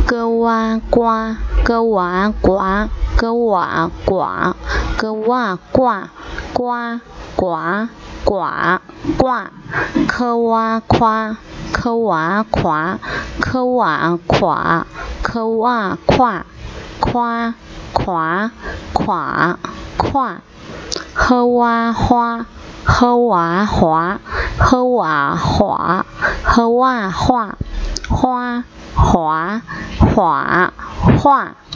歌哇呱，歌哇呱，歌哇呱，歌哇呱，呱呱呱呱，科哇夸，科哇夸，科哇夸，科哇夸，夸夸夸夸，呵哇花，呵哇华，呵哇华，呵哇画，花华画画。